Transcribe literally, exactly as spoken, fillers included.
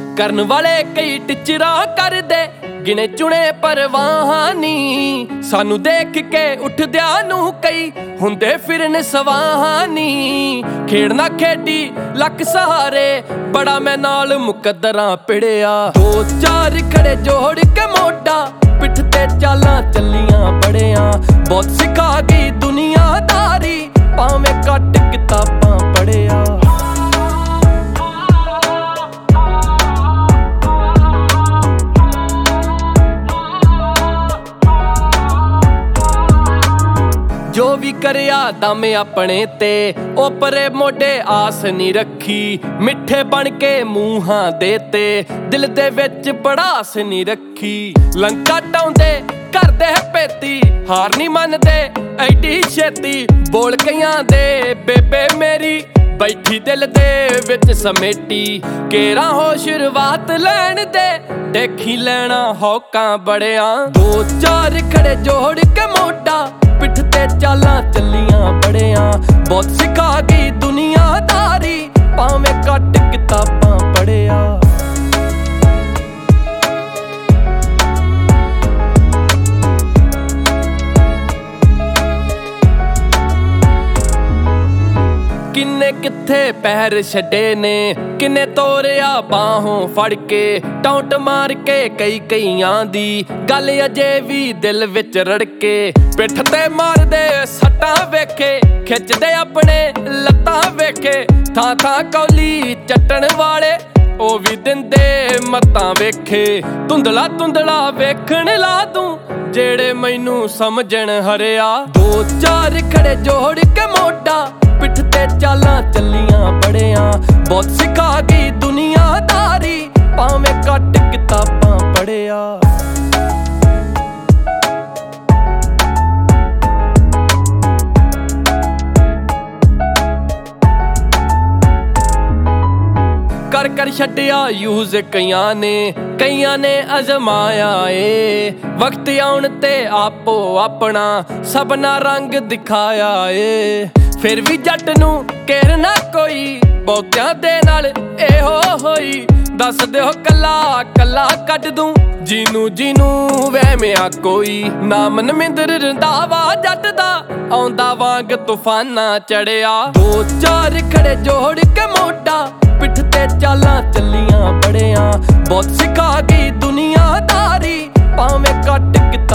ਕਰਨ ਵਾਲੇ ਕਈ ਟਿਚਰਾ ਕਰਦੇ ਗਿਣੇ ਚੁਣੇ ਪਰਵਾਹਾਂ ਨੀ। ਸਾਨੂੰ ਦੇਖ ਕੇ ਉੱਠਦਿਆਂ ਨੂੰ ਕਈ ਹੁੰਦੇ ਫਿਰਨ ਸਵਾਹਾਂ ਨੀ। ਖੇਡਣਾ ਖੇਡੀ ਲੱਕ ਸਹਾਰੇ ਬੜਾ ਮੈਂ ਨਾਲ ਮੁਕੱਦਰਾਂ ਪਿੜਿਆ। ਦੋ ਚਾਰ ਖੜੇ ਜੋੜ ਕੇ ਮੋਢਾ ਪਿੱਠ ਤੇ ਚਾਲਾਂ ਚੱਲੀਆਂ ਬੜਿਆਂ। ਬਹੁਤ ਸਿਖਾ ਗਈ ਦੁਨੀਆਦਾਰੀ ਭਾਵੇਂ ਘੱਟ ਕਿਤਾਬਾਂ ਪੜ੍ਹਿਆ। ਜੋ ਵੀ ਕਰਿਆ ਦਮ ਆਪਣੇ ਤੇ ਓਪਰੇ ਮੋਢੇ ਆਸ ਨੀ ਰੱਖੀ। ਮਿੱਠੇ ਬਣ ਕੇ ਮੂੰਹਾਂ ਦੇ ਤੇ ਦਿਲ ਦੇ ਵਿੱਚ ਪੜਾਸ ਨੀ ਰੱਖੀ। ਲੰਕਾ ਟਾਉਂਦੇ ਕਰਦੇ ਪੇਤੀ ਹਾਰ ਨੀ ਮੰਨਦੇ ਐਡੀ ਛੇਤੀ। ਬੋਲ ਕਈਆਂ ਦੇ ਬੇਬੇ ਮੇਰੀ ਬੈਠੀ ਦਿਲ ਦੇ ਵਿੱਚ ਸਮੇਟੀ। ਕੇਰਾਂ ਹੋ ਸ਼ੁਰੂਆਤ ਲੈਣ ਦੇ ਦੇਖੀ ਲੈਣਾ ਹੌਕਾਂ ਬੜਿਆਂ। ਦੋ ਚਾਰ ਖੜੇ ਜੋੜ ਕੇ ਮੋਢਾ ਪਿੱਠ ਤੇ ਚਾਲਾਂ ਚੱਲੀਆਂ ਬੜਿਆਂ। ਬਹੁਤ ਸਿਖਾ ਗਈ ਦੁਨੀਆਦਾਰੀ ਭਾਵੇਂ ਘੱਟ ਕਿਤਾਬਾਂ ਪੜ੍ਹਿਆ। ਕਿੰਨੇ ਕਿੱਥੇ ਪੈਰ ਛੱਡੇ ਨੇ ਕਿੰਨੇ ਤੋਰਿਆ ਬਾਹੋਂ ਫੜ ਕੇ। ਟੌਂਟ ਮਾਰ ਕੇ ਕਈ ਕਈਆਂ ਦੀ ਗੱਲ ਅਜੇ ਵੀ ਦਿਲ ਵਿੱਚ ਰੜਕੇ। ਪਿੱਠ ਤੇ ਮਾਰਦੇ ਸੱਟਾਂ ਵੇਖੇ ਖਿੱਚਦੇ ਆਪਣੇ ਲੱਤਾਂ ਵੇਖੇ। ਥਾਂ ਥਾਂ ਕੌਲੀ ਚੱਟਣ ਵਾਲੇ ਉਹ ਵੀ ਦਿੰਦੇ ਮੱਤਾਂ ਵੇਖੇ। ਧੁੰਦਲਾ ਧੁੰਦਲਾ ਵੇਖਣ ਲਾ ਤੂੰ ਜਿਹੜੇ ਮੈਨੂੰ ਸਮਝਣ ਹਰਿਆ। ਦੋ ਚਾਰ ਖੜੇ ਜੋੜ ਕੇ ਮੋਢਾ ਪਿੱਠ ਤੇ ਚਾਲਾਂ ਚੱਲੀਆਂ ਬੜਿਆਂ। ਬਹੁਤ ਸਿਖਾ ਗਈ ਦੁਨੀਆਦਾਰੀ ਭਾਵੇਂ ਘੱਟ ਕਿਤਾਬਾਂ ਪੜ੍ਹਿਆ। ਕਰ ਕਰ ਛੱਡਿਆ ਯੂਜ਼ ਕਈਆਂ ਨੇ ਕਈਆਂ ਨੇ ਅਜ਼ਮਾਇਆ ਏ। ਵਕਤ ਆਉਣ ਤੇ ਆਪੋ ਆਪਣਾ ਸਭਨਾ ਰੰਗ ਦਿਖਾਇਆ ਏ। ਫਿਰ ਵੀ ਜੱਟ ਨੂੰ ਕਹਿਰ ਨਾ ਕੋਈ ਬਹੁਤਿਆਂ ਦੇ ਨਾਲ ਇਹੋ ਹੋਈ। ਦੱਸ ਦਿਓ ਕੱਲਾ ਕੱਲਾ ਕੱਢ ਦੂੰ ਜਿਹਨੂੰ ਜਿਹਨੂੰ ਵਹਿਮਿਆ ਕੋਈ। ਨਾਮ ਨਮਿੰਦਰ ਰੰਧਾਵਾ ਜੱਟ ਦਾ ਆਉਂਦਾ ਵਾਂਗ ਤੂਫਾਨਾਂ ਚੜਿਆ। ਦੋ ਚਾਰ ਖੜੇ ਜੋੜ ਕੇ ਮੋਢਾ ਪਿੱਠ ਤੇ ਚਾਲਾਂ ਚੱਲੀਆਂ ਬੜਿਆਂ। ਬਹੁਤ ਸਿਖਾ ਗਈ ਦੁਨੀਆਦਾਰੀ ਭਾਵੇਂ ਘੱਟ